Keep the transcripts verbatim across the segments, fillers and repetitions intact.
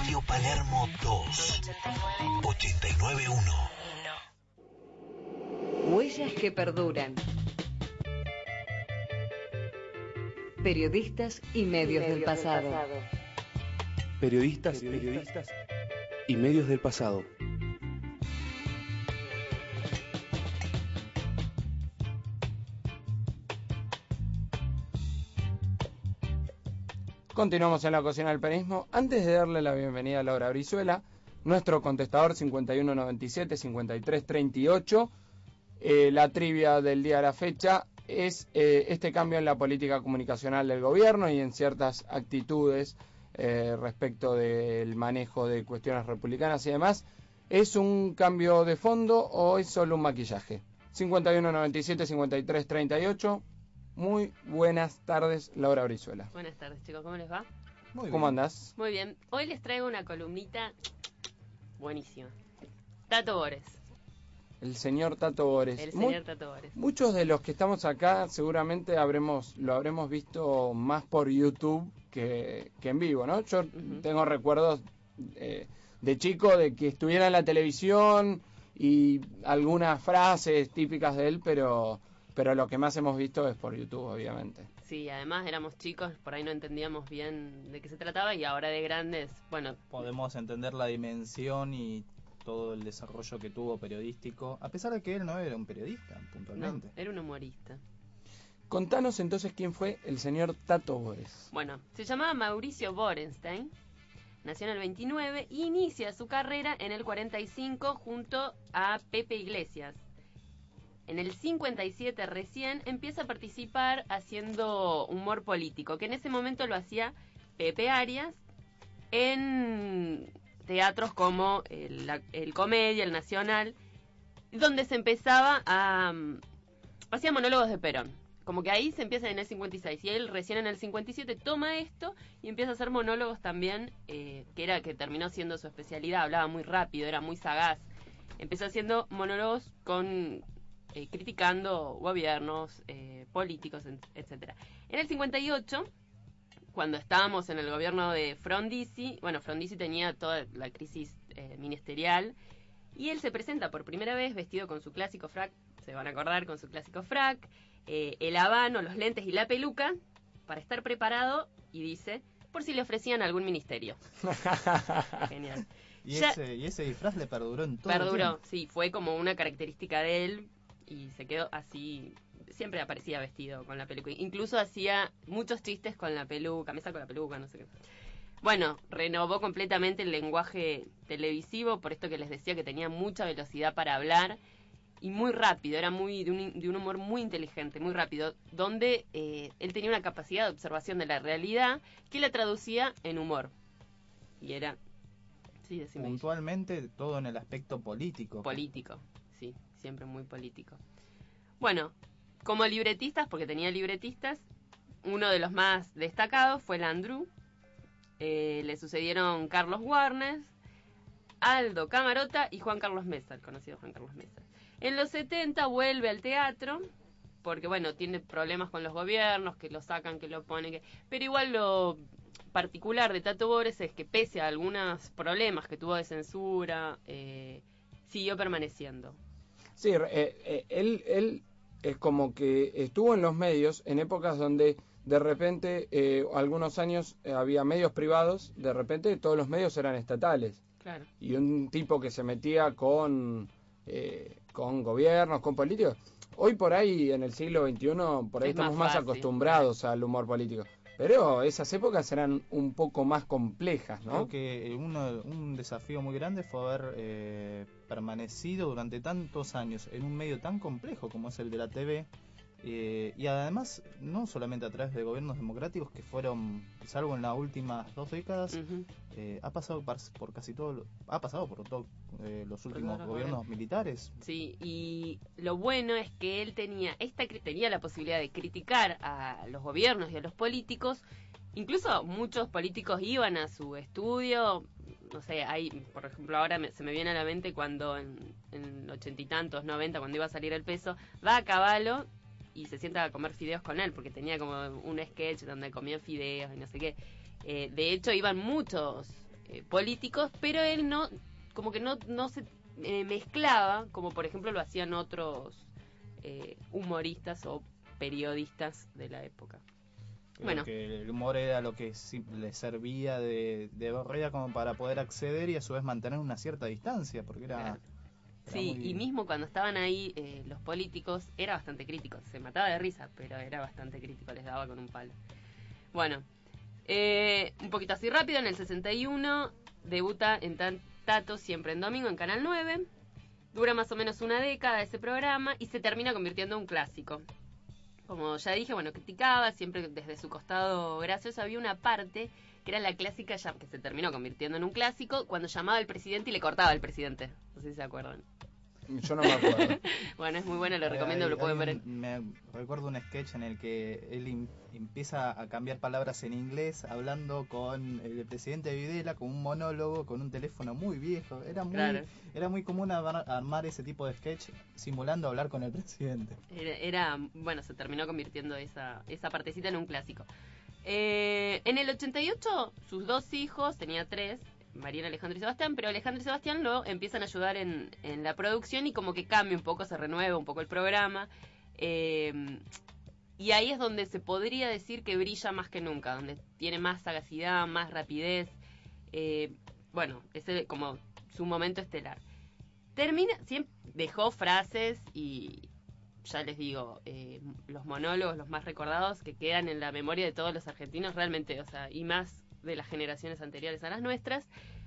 Radio Palermo dos, ochenta y nueve punto uno. Huellas que perduran. Periodistas y medios, y medios del, pasado. del pasado. Periodistas, periodistas y medios del pasado. Continuamos en la cocina del periodismo. Antes de darle la bienvenida a Laura Brizuela, nuestro contestador cincuenta y uno noventa y siete, cincuenta y tres treinta y ocho, eh, la trivia del día de la fecha es eh, este cambio en la política comunicacional del gobierno y en ciertas actitudes eh, respecto del manejo de cuestiones republicanas y demás. ¿Es un cambio de fondo o es solo un maquillaje? cincuenta y uno noventa y siete, cincuenta y tres treinta y ocho. Muy buenas tardes, Laura Brizuela. Buenas tardes, chicos, ¿cómo les va? Muy bien. ¿Cómo andás? Muy bien. Hoy les traigo una columnita buenísima. Tato Bores. El señor Tato Bores. El señor Mu- Tato Bores. Muchos de los que estamos acá seguramente habremos lo habremos visto más por YouTube que, que en vivo, ¿no? Yo uh-huh. tengo recuerdos eh, de chico de que estuviera en la televisión y algunas frases típicas de él, pero... Pero lo que más hemos visto es por YouTube, obviamente. Sí, además éramos chicos, por ahí no entendíamos bien de qué se trataba y ahora de grandes, bueno... Podemos entender la dimensión y todo el desarrollo que tuvo periodístico, a pesar de que él no era un periodista, puntualmente. No, era un humorista. Contanos entonces quién fue el señor Tato Bores. Bueno, se llamaba Mauricio Borenstein, nació en el veintinueve e inicia su carrera en el cuarenta y cinco junto a Pepe Iglesias. En el cincuenta y siete recién empieza a participar haciendo humor político, que en ese momento lo hacía Pepe Arias en teatros como el, el Comedia, el Nacional, donde se empezaba a... hacía monólogos de Perón. Como que ahí se empieza en el cincuenta y seis y él recién en el cincuenta y siete toma esto y empieza a hacer monólogos también, eh, que era que terminó siendo su especialidad, hablaba muy rápido, era muy sagaz. Empezó haciendo monólogos con... Eh, criticando gobiernos, eh, políticos, etcétera. En el cincuenta y ocho, cuando estábamos en el gobierno de Frondizi, bueno, Frondizi tenía toda la crisis eh, ministerial, y él se presenta por primera vez vestido con su clásico frac, se van a acordar, con su clásico frac, eh, el habano, los lentes y la peluca, para estar preparado, y dice, por si le ofrecían algún ministerio. Genial. Y, ya, ese, y ese disfraz le perduró en todo Perduró, el tiempo. Sí, fue como una característica de él, y se quedó así, siempre aparecía vestido con la peluca, incluso hacía muchos chistes con la peluca, me saco la peluca, no sé qué. Bueno, renovó completamente el lenguaje televisivo, por esto que les decía que tenía mucha velocidad para hablar, y muy rápido, era muy de un, de un humor muy inteligente, muy rápido, donde eh, él tenía una capacidad de observación de la realidad que la traducía en humor, y era... Sí, decime. Puntualmente todo en el aspecto político. Político. Sí, siempre muy político. Bueno, como libretistas, porque tenía libretistas, uno de los más destacados fue Landru, eh, le sucedieron Carlos Warnes, Aldo Camarota y Juan Carlos Mesa, el conocido Juan Carlos Mesa. En los setenta vuelve al teatro, porque bueno, tiene problemas con los gobiernos, que lo sacan, que lo ponen, que... pero igual lo particular de Tato Bores es que pese a algunos problemas que tuvo de censura, eh, siguió permaneciendo. Sí, eh, eh, él, él es como que estuvo en los medios en épocas donde de repente, eh, algunos años eh, había medios privados, de repente todos los medios eran estatales. Claro. Y un tipo que se metía con, eh, con gobiernos, con políticos. Hoy por ahí, en el siglo veintiuno, por ahí es estamos más, más acostumbrados al humor político. Pero esas épocas eran un poco más complejas, ¿no? Creo que uno, un desafío muy grande fue haber eh, permanecido durante tantos años en un medio tan complejo como es el de la T V, eh, y además no solamente a través de gobiernos democráticos que fueron, salvo en las últimas dos décadas, uh-huh. eh, ha pasado por, por casi todo, lo, ha pasado por todos eh, los últimos Perdón, gobiernos militares. Sí, y lo bueno es que él tenía esta tenía la posibilidad de criticar a los gobiernos y a los políticos. Incluso muchos políticos iban a su estudio, no sé, hay, por ejemplo, ahora me, se me viene a la mente cuando en, en ochenta y tantos, noventa, cuando iba a salir El Peso, va a Cavallo y se sienta a comer fideos con él, porque tenía como un sketch donde comía fideos y no sé qué. Eh, de hecho, iban muchos eh, políticos, pero él no, como que no, no se eh, mezclaba, como por ejemplo lo hacían otros eh, humoristas o periodistas de la época. Bueno, que el humor era lo que sí le servía de, de barrera como para poder acceder y a su vez mantener una cierta distancia, porque era... claro. era Sí, muy... y mismo cuando estaban ahí eh, los políticos, era bastante crítico, se mataba de risa, pero era bastante crítico, les daba con un palo. Bueno, eh, un poquito así rápido, en el sesenta y uno debuta en Tato, siempre en domingo, en Canal nueve, dura más o menos una década ese programa y se termina convirtiendo en un clásico. Como ya dije, bueno, criticaba, siempre desde su costado gracioso. Había una parte que era la clásica, que se terminó convirtiendo en un clásico, cuando llamaba al presidente y le cortaba al presidente. No sé si se acuerdan. Yo no me acuerdo. Bueno, es muy bueno, lo recomiendo, Hay- lo pueden hay ver. un- Me recuerdo un sketch en el que él im- empieza a cambiar palabras en inglés hablando con el presidente Videla, con un monólogo, con un teléfono muy viejo. Era muy, Claro. era muy común armar, armar ese tipo de sketch simulando hablar con el presidente. Era, era, bueno, se terminó convirtiendo esa, esa partecita en un clásico. Eh, en el ochenta y ocho, sus dos hijos, tenía tres, Mariana, Alejandro y Sebastián, pero Alejandro y Sebastián lo empiezan a ayudar en, en la producción y como que cambia un poco, se renueva un poco el programa. Eh, y ahí es donde se podría decir que brilla más que nunca, donde tiene más sagacidad, más rapidez. Eh, bueno, ese como su momento estelar. Termina, siempre dejó frases y ya les digo, eh, los monólogos, los más recordados, que quedan en la memoria de todos los argentinos realmente, o sea, y más de las generaciones anteriores a las nuestras.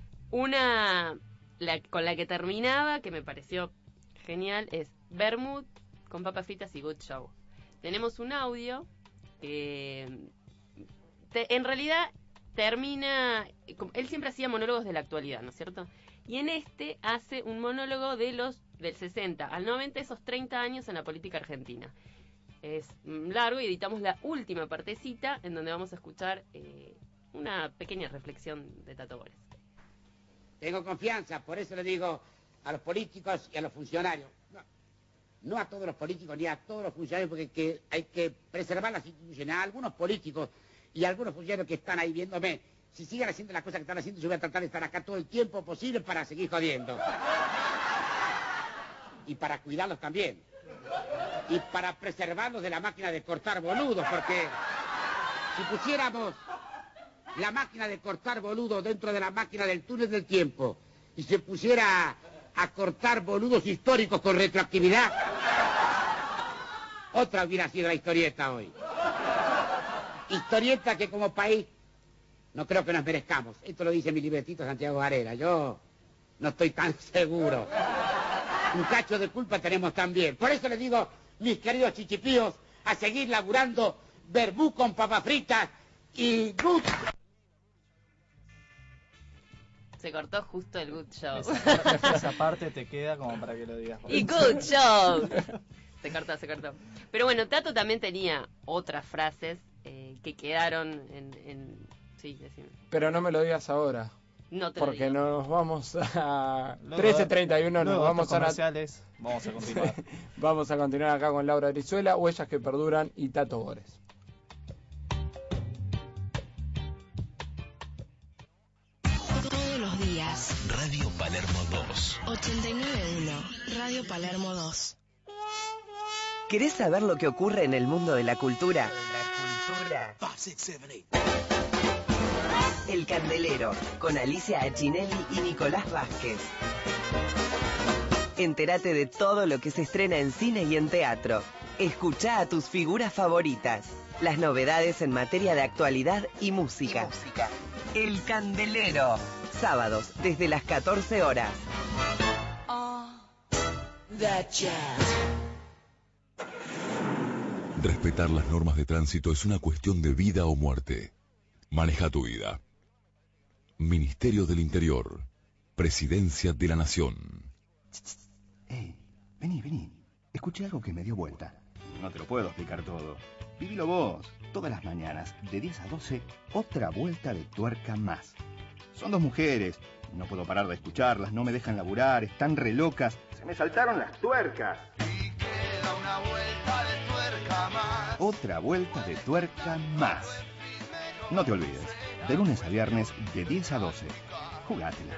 Una la, con la que terminaba, que me pareció genial, es Bermud con papas fritas y Good Show. Tenemos un audio que te, en realidad termina, él siempre hacía monólogos de la actualidad, ¿no es cierto? Y en este hace un monólogo de los del sesenta al noventa, esos treinta años en la política argentina. Es largo y editamos la última partecita en donde vamos a escuchar eh, una pequeña reflexión de Tato Bores. Tengo confianza, por eso le digo a los políticos y a los funcionarios. No, no a todos los políticos ni a todos los funcionarios, porque que hay que preservar las instituciones. A algunos políticos y a algunos funcionarios que están ahí viéndome, si siguen haciendo las cosas que están haciendo, yo voy a tratar de estar acá todo el tiempo posible para seguir jodiendo. Y para cuidarlos también. Y para preservarlos de la máquina de cortar boludos, porque si pusiéramos la máquina de cortar boludos dentro de la máquina del túnel del tiempo y se pusiera a cortar boludos históricos con retroactividad, otra hubiera sido la historieta hoy. Historieta que como país no creo que nos merezcamos. Esto lo dice mi libretito Santiago Varela. Yo no estoy tan seguro. Un cacho de culpa tenemos también. Por eso les digo, mis queridos chichipíos, a seguir laburando verbú con papas fritas y good. Se cortó justo el Good Show. Esa parte, esa parte te queda como para que lo digas. Y Good Show. Se cortó, se cortó. Pero bueno, Tato también tenía otras frases eh, que quedaron en, en... Sí, decime. Pero no me lo digas ahora. No te lo Porque digo. nos vamos a Luego- trece treinta y uno, nos luego de vamos estos a una- comerciales, vamos a continuar. vamos a continuar acá con Laura Brizuela, Huellas que perduran y Tato Bores. Todos los días. Radio Palermo dos. ochenta y nueve punto uno. Radio Palermo dos. ¿Querés saber lo que ocurre en el mundo de la cultura? El Candelero, con Alicia Achinelli y Nicolás Vázquez. Entérate de todo lo que se estrena en cine y en teatro. Escuchá a tus figuras favoritas. Las novedades en materia de actualidad y música. Y música. El Candelero. Sábados, desde las catorce horas. Respetar las normas de tránsito es una cuestión de vida o muerte. Maneja tu vida. Ministerio del Interior. Presidencia de la Nación. Hey, vení, vení. Escuché algo que me dio vuelta. No te lo puedo explicar todo. Vivilo vos. Todas las mañanas, de diez a doce, otra vuelta de tuerca más. Son dos mujeres. No puedo parar de escucharlas, no me dejan laburar, están re locas. Se me saltaron las tuercas. Y queda una vuelta de tuerca más. Otra vuelta de tuerca más. No te olvides. De lunes a viernes de diez a doce. Jugátela.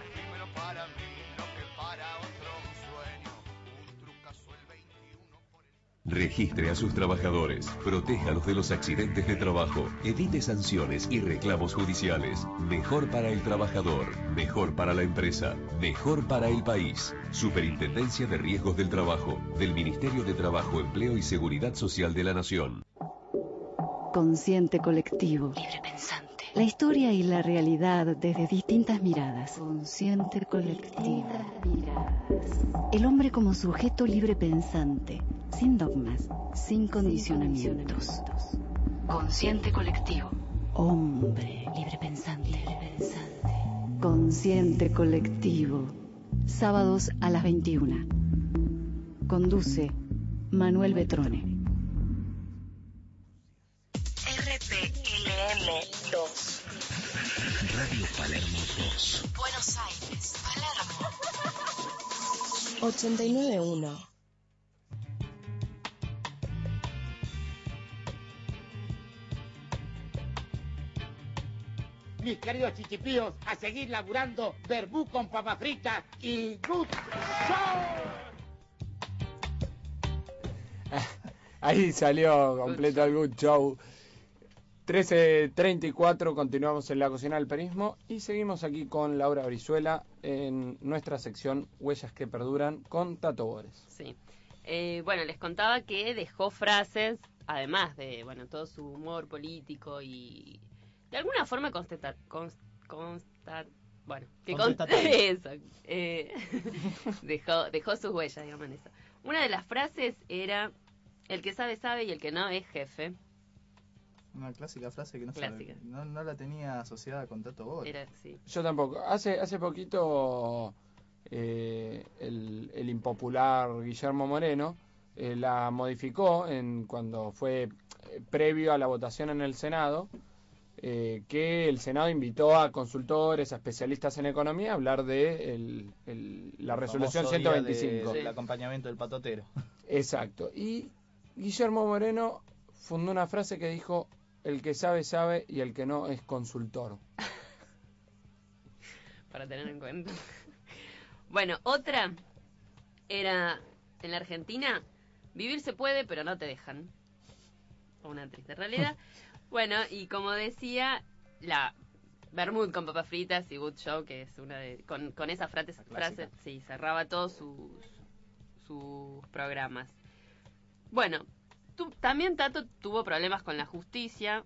Registre a sus trabajadores, protéjalos de los accidentes de trabajo, evite sanciones y reclamos judiciales. Mejor para el trabajador, mejor para la empresa, mejor para el país. Superintendencia de Riesgos del Trabajo, del Ministerio de Trabajo, Empleo y Seguridad Social de la Nación. Consciente colectivo. Libre pensante. La historia y la realidad desde distintas miradas. Consciente colectivo. El hombre como sujeto libre pensante, sin dogmas, sin condicionamientos. Consciente colectivo. Hombre libre pensante. Libre pensante. Consciente colectivo. Sábados a las veintiuna. Conduce Manuel Betrone. R P L M dos. Radio Palermo dos. Buenos Aires, Palermo. ochenta y nueve punto uno. Mis queridos chichipíos, a seguir laburando verbú con papa frita y good show. Ahí salió completo el Good Show. trece treinta y cuatro, continuamos en la cocina del perismo y seguimos aquí con Laura Brizuela en nuestra sección Huellas que Perduran con Tato Bores. Sí. Eh, bueno, les contaba que dejó frases, además de, bueno, todo su humor político y de alguna forma constatar, const, constar, bueno, que con, eso, eh, dejó, dejó sus huellas, digamos, en eso. Una de las frases era: el que sabe sabe y el que no es jefe. Una clásica frase que no, clásica. Sabe, no, no la tenía asociada con Tato Bores. Era, sí. Yo tampoco. Hace hace poquito eh, el, el impopular Guillermo Moreno eh, la modificó en cuando fue eh, previo a la votación en el Senado, eh, que el Senado invitó a consultores, a especialistas en economía a hablar de el, el, la el resolución ciento veinticinco. De, del acompañamiento del patotero. Exacto. Y Guillermo Moreno fundó una frase que dijo: el que sabe, sabe, y el que no es consultor. Para tener en cuenta. Bueno, otra era, en la Argentina, vivir se puede, pero no te dejan. Una triste realidad. Bueno, y como decía, la Bermud con papas fritas y Good Show, que es una de... Con, con esa frase, frase sí, cerraba todos sus, sus programas. Bueno, tú, también Tato tuvo problemas con la justicia,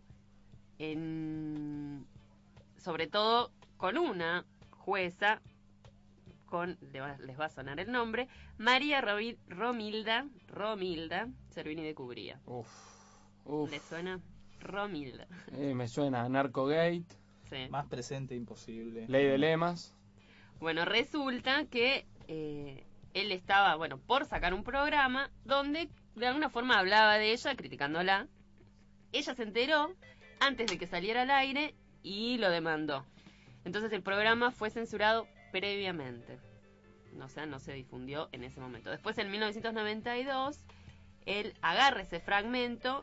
en, sobre todo con una jueza, con les va, les va a sonar el nombre, María Rovi, Romilda, Romilda Servini de Cubría. Uf, uf. ¿Le suena? Romilda. Eh, me suena a Narcogate. Sí. Más presente imposible. Ley de Lemas. Bueno, resulta que eh, él estaba, bueno, por sacar un programa donde de alguna forma hablaba de ella, criticándola. Ella se enteró antes de que saliera al aire y lo demandó. Entonces el programa fue censurado previamente. O sea, no se difundió en ese momento. Después, en mil novecientos noventa y dos, él agarra ese fragmento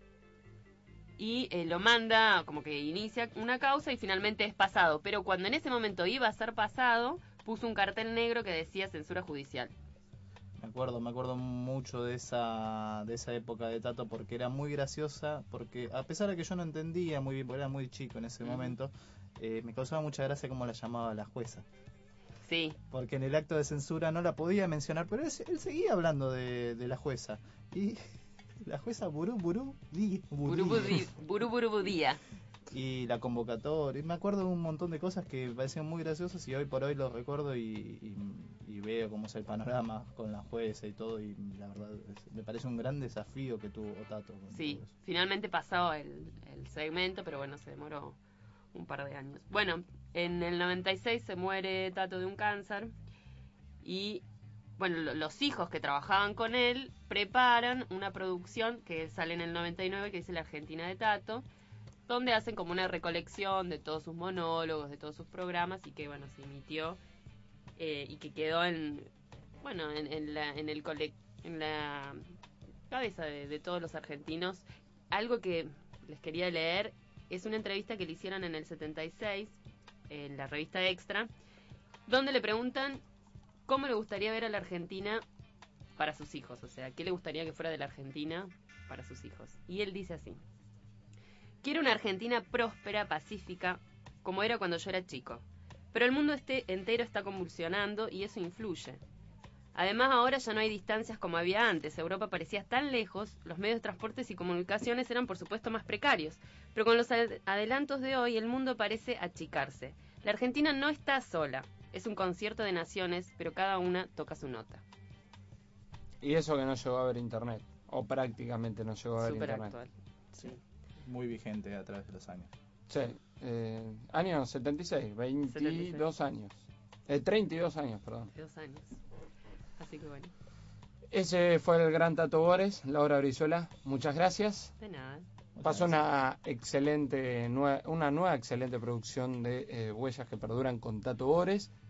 y eh, lo manda, como que inicia una causa y finalmente es pasado. Pero cuando en ese momento iba a ser pasado, puso un cartel negro que decía censura judicial. Me acuerdo, me acuerdo mucho de esa de esa época de Tato porque era muy graciosa, porque a pesar de que yo no entendía muy bien, porque era muy chico en ese uh-huh. momento, eh, me causaba mucha gracia cómo la llamaba la jueza. Sí. Porque en el acto de censura no la podía mencionar, pero él, él seguía hablando de, de la jueza. Y la jueza Burú Burú Di, Burú Burú Burú Budía. Y la convocatoria. Y me acuerdo de un montón de cosas que me parecían muy graciosas y hoy por hoy los recuerdo y, y, y veo cómo es el panorama con la jueza y todo. Y la verdad es, me parece un gran desafío que tuvo Tato. Sí, finalmente pasó el, el segmento, pero bueno, se demoró un par de años. Bueno, en el noventa y seis se muere Tato de un cáncer y bueno, lo, los hijos que trabajaban con él preparan una producción que sale en el noventa y nueve que dice La Argentina de Tato, donde hacen como una recolección de todos sus monólogos, de todos sus programas y que bueno, se emitió eh, y que quedó en bueno, en, en la en el colect, en la cabeza de, de todos los argentinos. Algo que les quería leer es una entrevista que le hicieron en el setenta y seis, en la revista Extra, donde le preguntan cómo le gustaría ver a la Argentina para sus hijos, o sea, qué le gustaría que fuera de la Argentina para sus hijos. Y él dice así: quiero una Argentina próspera, pacífica, como era cuando yo era chico. Pero el mundo este entero está convulsionando y eso influye. Además, ahora ya no hay distancias como había antes. Europa parecía tan lejos, los medios de transporte y comunicaciones eran por supuesto más precarios. Pero con los ad- adelantos de hoy, el mundo parece achicarse. La Argentina no está sola. Es un concierto de naciones, pero cada una toca su nota. Y eso que no llegó a ver internet, o prácticamente no llegó a ver Súper internet. actual. Sí. Muy vigente a través de los años. Sí, eh, año setenta y seis, veintidós setenta y seis. años. Eh, treinta y dos años, perdón. Dos años. Así que bueno. Ese fue el gran Tato Bores, Laura Brizuela, muchas gracias. De nada. Pasó una excelente, nue- una nueva excelente producción de eh, Huellas que Perduran con Tato Bores.